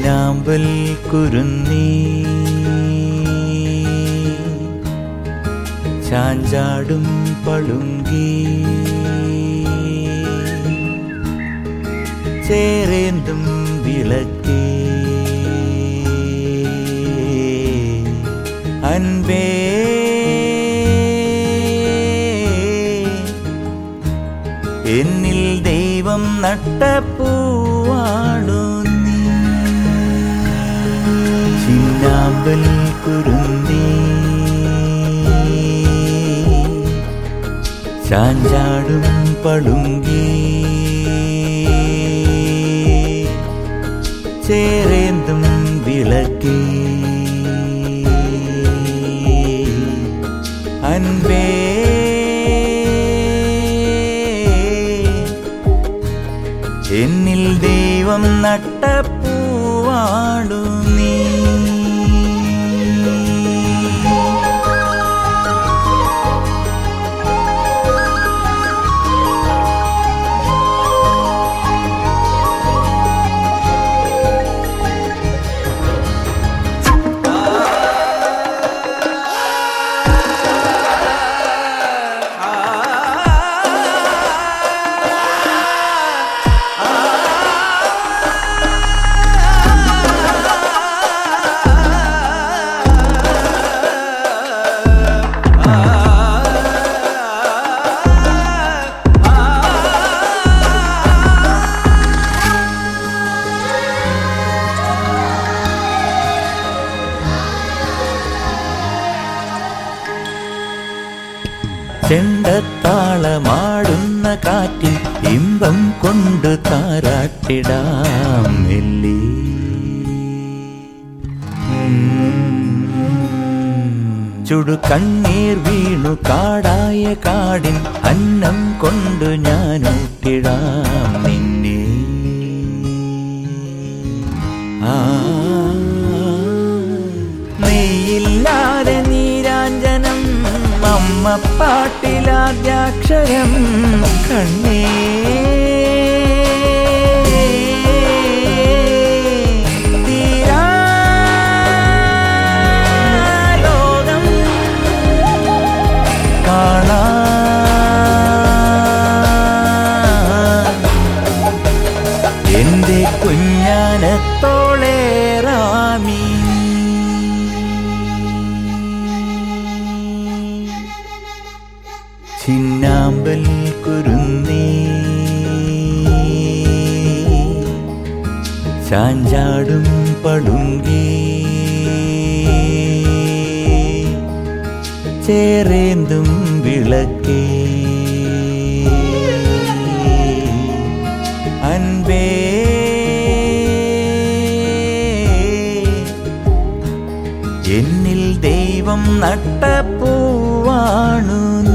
ചിന്നാമ്പൽ കുരുന്നീ ചാഞ്ചാടും പളുങ്കി ചേരേന്തും വിളക്കേ അൻപേ എന്നിൽ ദൈവം നട്ട പൂവാണു നീ. ചിന്നാമ്പൽ കുരുന്നീ ചാഞ്ചാടും പളുങ്കി ചേരേന്തും വിളക്കേ അൻപേ എന്നിൽ ദൈവം നട്ട പൂവാണു നീ. ചെണ്ടത്താളമാടുന്ന കാറ്റിൽ ഇമ്പം കൊണ്ട് താരാട്ടിടാം മെല്ലി. ചുടുകണ്ണീർ വീണു കാടായ കാടിൻ അന്നം കൊണ്ട് ഞാനൂട്ടിടാം നിന്നെ. നീയില്ലാതെ നീരാഞ്ജനം അമ്മ പാട്ടിലാദ്യാക്ഷരം കണ്ണേ. തീരാലോകം കാണാൻ എന്റെ കുഞ്ഞാനത്തോളേറാമീ. ചിന്നാമ്പൽ കുരുന്നീ ചാഞ്ചാടും പളുങ്കി ചേരേന്തും വിളക്കേ അൻപേ എന്നിൽ ദൈവം നട്ട പൂവാണു